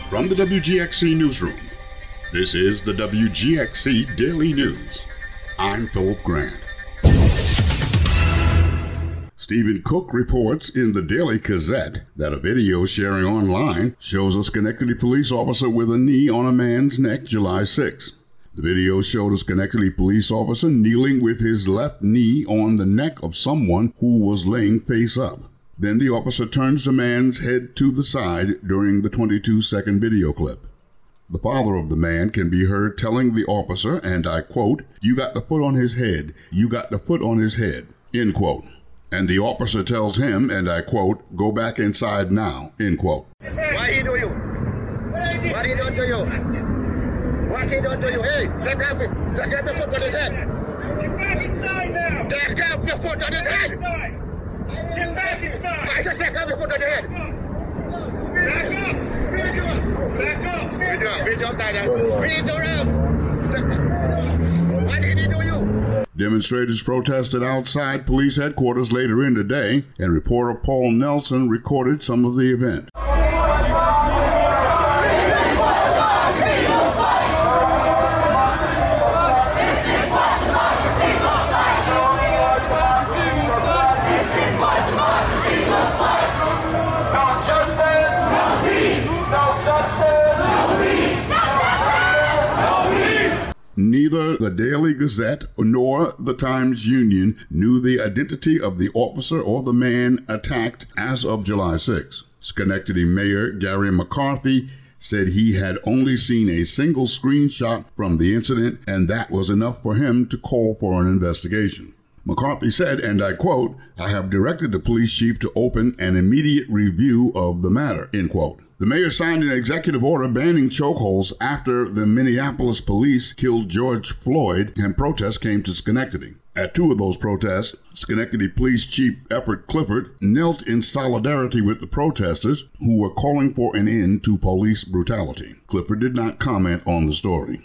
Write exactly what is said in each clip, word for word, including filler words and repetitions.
From the W G X C Newsroom, this is the W G X C Daily News. I'm Philip Grant. Stephen Cook reports in the Daily Gazette that a video sharing online shows a Schenectady police officer with a knee on a man's neck July sixth. The video showed a Schenectady police officer kneeling with his left knee on the neck of someone who was laying face up. Then the officer turns the man's head to the side during the twenty-two second video clip. The father of the man can be heard telling the officer, and I quote, "You got the foot on his head. You got the foot on his head," end quote. And the officer tells him, and I quote, "Go back inside now," end quote. What he do you? What he done to you? What he done to you? Hey, take off it. Take off the foot on his head. Get back inside now. Take off your foot on his head. Get back inside. I said take off your foot on your head. Back up. Back up. Back up. Reach up, Dada. Reach around. What did he do you? Demonstrators protested outside police headquarters later in the day, and reporter Paul Nelson recorded some of the event. Neither the Daily Gazette nor the Times-Union knew the identity of the officer or the man attacked as of July sixth. Schenectady Mayor Gary McCarthy said he had only seen a single screenshot from the incident, and that was enough for him to call for an investigation. McCarthy said, and I quote, "I have directed the police chief to open an immediate review of the matter," end quote. The mayor signed an executive order banning chokeholds after the Minneapolis police killed George Floyd and protests came to Schenectady. At two of those protests, Schenectady Police Chief Everett Clifford knelt in solidarity with the protesters who were calling for an end to police brutality. Clifford did not comment on the story.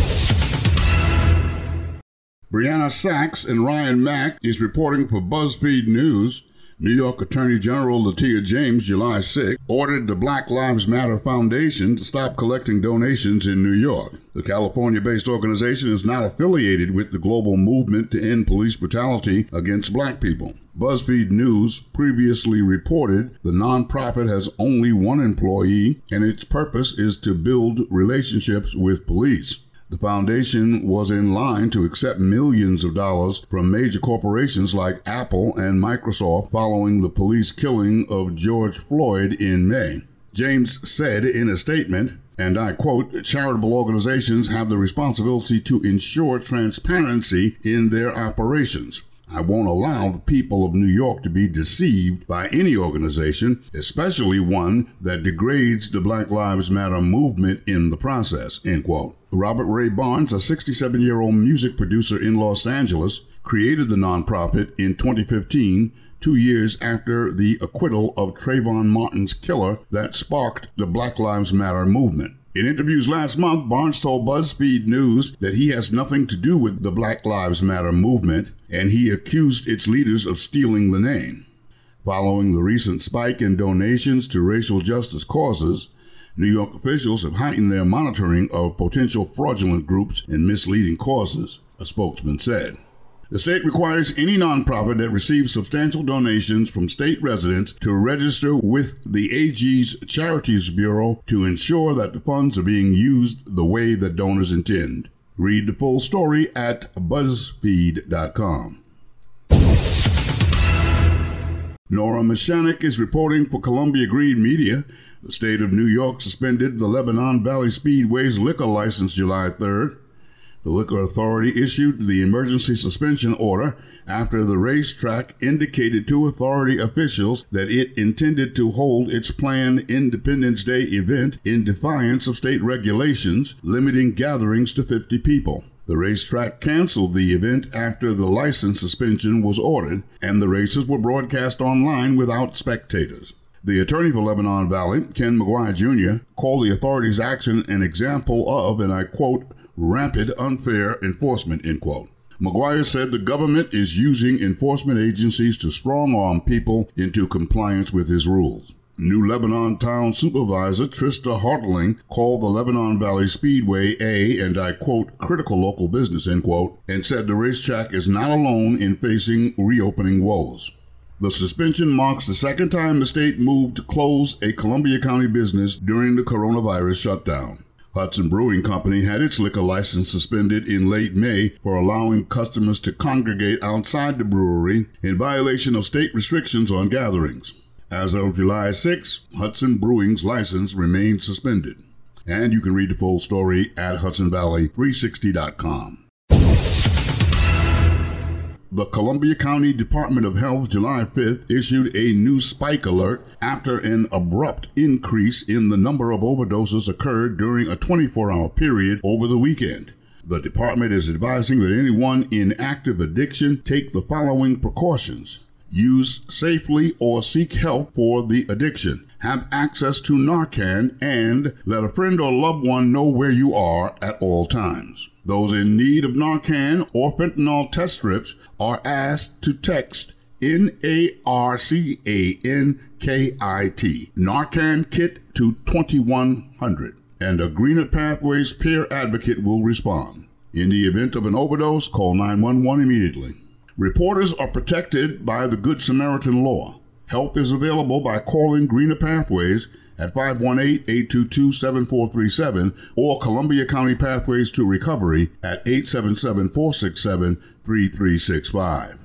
Brianna Sachs and Ryan Mack is reporting for BuzzFeed News. New York Attorney General Letitia James, July sixth, ordered the Black Lives Matter Foundation to stop collecting donations in New York. The California-based organization is not affiliated with the global movement to end police brutality against black people. BuzzFeed News previously reported the nonprofit has only one employee, and its purpose is to build relationships with police. The foundation was in line to accept millions of dollars from major corporations like Apple and Microsoft following the police killing of George Floyd in May. James said in a statement, and I quote, "Charitable organizations have the responsibility to ensure transparency in their operations. I won't allow the people of New York to be deceived by any organization, especially one that degrades the Black Lives Matter movement in the process," end quote. Robert Ray Barnes, a sixty-seven-year-old music producer in Los Angeles, created the nonprofit in twenty fifteen, two years after the acquittal of Trayvon Martin's killer that sparked the Black Lives Matter movement. In interviews last month, Barnes told BuzzFeed News that he has nothing to do with the Black Lives Matter movement, and he accused its leaders of stealing the name. Following the recent spike in donations to racial justice causes, New York officials have heightened their monitoring of potential fraudulent groups and misleading causes, a spokesman said. The state requires any nonprofit that receives substantial donations from state residents to register with the A G's Charities Bureau to ensure that the funds are being used the way that donors intend. Read the full story at buzzfeed dot com. Nora Mashanik is reporting for Columbia Green Media. The state of New York suspended the Lebanon Valley Speedway's liquor license July third. The Liquor Authority issued the emergency suspension order after the racetrack indicated to authority officials that it intended to hold its planned Independence Day event in defiance of state regulations limiting gatherings to fifty people. The racetrack canceled the event after the license suspension was ordered, and the races were broadcast online without spectators. The attorney for Lebanon Valley, Ken McGuire Junior, called the authorities' action an example of, and I quote, "rapid, unfair enforcement," end quote. McGuire said the government is using enforcement agencies to strong-arm people into compliance with his rules. New Lebanon Town Supervisor Trista Hartling called the Lebanon Valley Speedway a, and I quote, critical local business, end quote, and said the racetrack is not alone in facing reopening woes. The suspension marks the second time the state moved to close a Columbia County business during the coronavirus shutdown. Hudson Brewing Company had its liquor license suspended in late May for allowing customers to congregate outside the brewery in violation of state restrictions on gatherings. As of July sixth, Hudson Brewing's license remains suspended. And you can read the full story at Hudson Valley three sixty dot com. The Columbia County Department of Health July fifth issued a new spike alert after an abrupt increase in the number of overdoses occurred during a twenty-four hour period over the weekend. The department is advising that anyone in active addiction take the following precautions. Use safely or seek help for the addiction. Have access to Narcan and let a friend or loved one know where you are at all times. Those in need of Narcan or fentanyl test strips are asked to text N A R C A N K I T Narcan Kit to twenty-one hundred, and a Greener Pathways peer advocate will respond. In the event of an overdose, call nine one one immediately. Reporters are protected by the Good Samaritan law. Help is available by calling Greener Pathways at five one eight, eight two two, seven four three seven or Columbia County Pathways to Recovery at eight seven seven, four six seven, three three six five.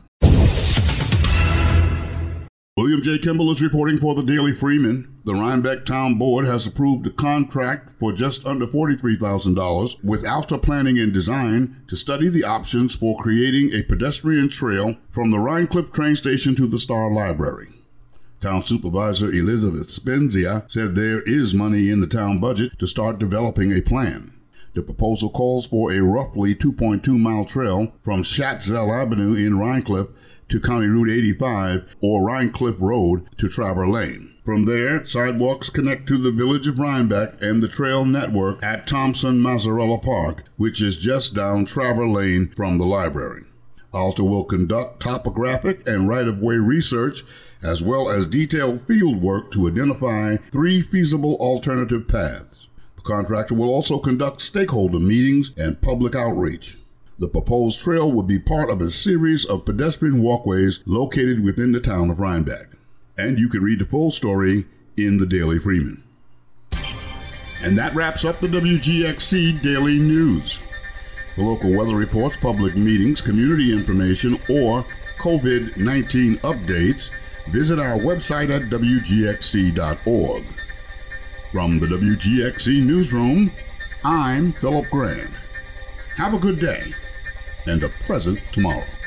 William J. Kimball is reporting for the Daily Freeman. The Rhinebeck Town Board has approved a contract for just under forty-three thousand dollars with Alta Planning and Design to study the options for creating a pedestrian trail from the Rhinecliff train station to the Star Library. Town Supervisor Elizabeth Spenzia said there is money in the town budget to start developing a plan. The proposal calls for a roughly two point two mile trail from Schatzel Avenue in Rhinecliff to County Route eighty-five or Rhinecliff Road to Traver Lane. From there, sidewalks connect to the village of Rhinebeck and the trail network at Thompson Mazzarella Park, which is just down Traver Lane from the library. Alta will conduct topographic and right-of-way research as well as detailed field work to identify three feasible alternative paths. The contractor will also conduct stakeholder meetings and public outreach. The proposed trail will be part of a series of pedestrian walkways located within the town of Rhinebeck. And you can read the full story in the Daily Freeman. And that wraps up the W G X C Daily News. For local weather reports, public meetings, community information, or COVID nineteen updates, visit our website at W G X C dot org. From the W G X C Newsroom, I'm Philip Grand. Have a good day and a pleasant tomorrow.